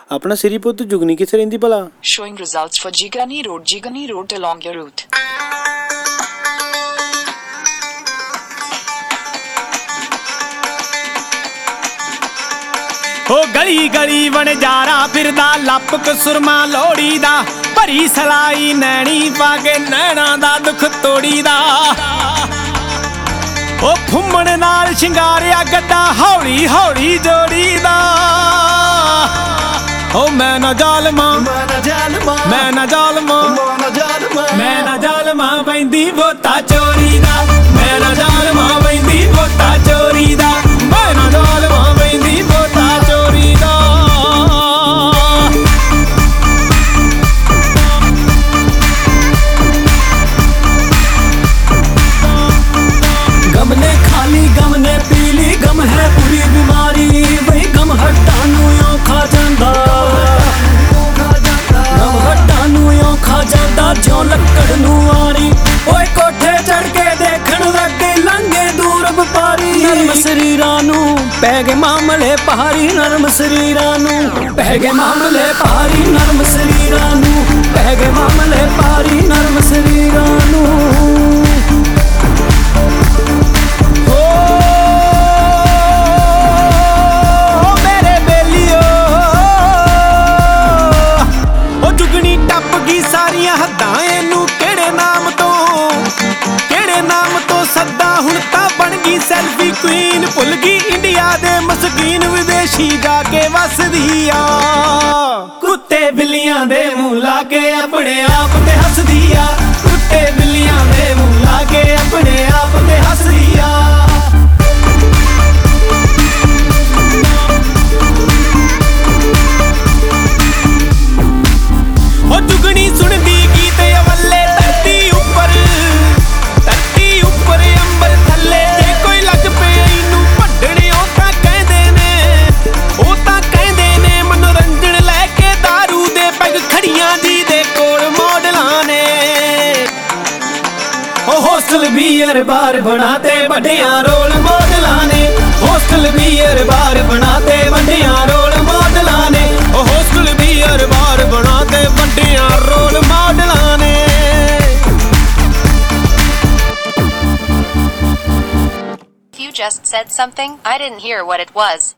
ਆਪਣਾ ਸਿਰੀ ਪੁੱਤ ਜੁਗਨੀ ਕਿੱਥੇ ਰਹਿੰਦੀ ਭਲਾ? Showing results for Jigani Road along your route. ਹੋ ਗਲੀ ਗਲੀ ਵਣਜਾਰਾ ਫਿਰਦਾ ਲੱਪਕ ਸੁਰਮਾ ਲੋੜੀ ਦਾ ਭਰੀ ਸਲਾਈ ਨੈਣੀ ਪਾ ਕੇ ਨੈਣਾ ਦਾ ਦੁੱਖ ਤੋੜੀ ਦਾ ਉਹ ਫੁੰਮਣ ਨਾਲ ਸ਼ਿੰਗਾਰਿਆ ਗੱਡਾ ਹੌਲੀ ਹੌਲੀ ਜੋੜੀ ਦਾ ਉਹ ਮੈਂ ਨਾ ਜ਼ਾਲਮਾਂ ਮੈਂ ਨਾ ਜ਼ਾਲਮਾਂ ਪੈਂਦੀ ਬੋਤਾ ਚੋਰੀ ਦਾ ਮੈਂ ਨਾ ਜ਼ਾਲਮਾਂ ਪੈਂਦੀ ਬੋਤਾ ਚੋਰੀ ਦਾ ਮੈਂ ਨਾ ਜ਼ਾਲਮਾਂ ਪੈਂਦੀ ਬੋਤਾ ਚੋਰੀ ਦਾ गम ने खाली गम ने पीली गम है बुरी बीमारी वही गम हट्टा नू खा जांदा गम हट्टा नू खा जांदा जो लक्कड़ नू आरी ओए कोठे चढ़ के देखण लगे लंघे दूर वपारी नरम शरीरां नू पै गए मामले पहाड़ी नरम शरीरां नू पै गए मामले पहाड़ी नरम शरीरां नू पै गए मामले पहाड़ी नरम शरीरां नू ਸੈਲਫੀ ਕੁਈਨ ਭੁੱਲ ਗਈ ਇੰਡੀਆ ਦੇ ਮਸਕੀਨ ਵਿਦੇਸ਼ੀ ਜਾ ਕੇ ਵਸਦੀ ਆ ਕੁੱਤੇ ਬਿੱਲੀਆਂ ਦੇ ਮੂੰਹ ਲਾ ਕੇ ਆਪਣੇ ਆਪ ਤੇ ਹੱਸਦੀ ਆ ਕੁੱਤੇ ਬਿੱਲੀਆਂ ਦੇ ਮੂੰਹ ਲਾ ਕੇ ਆਪਣੇ ਆਪ ਤੇ ਹੱਸਦੀ ਆ ਉਹ ਜੁਗਣੀ ਸੁਣਦੀ ਗੀਤ ਅਵੱਲੇ ਧਰਤੀ ਉੱਪਰ ਅੰਬਰ ਥੱਲੇ ਹੋਸਟਲ ਬੀਅਰ ਬਾਰ ਬਣਾਤੇ ਵੱਡਿਆਂ ਰੋਲ ਮਾਡਲਾਂ ਨੇ ਹੋਸਟਲ ਬੀਅਰ ਬਾਰ ਬਣਾਤੇ ਵੱਡਿਆਂ ਰੋਲ ਮਾਡਲਾਂ ਨੇ ਹੋਸਟਲ ਬੀਅਰ ਬਾਰ ਬਣਾਤੇ ਵੱਡਿਆਂ ਰੋਲ ਮਾਡਲਾਂ ਨੇ You just said something I didn't hear what it was.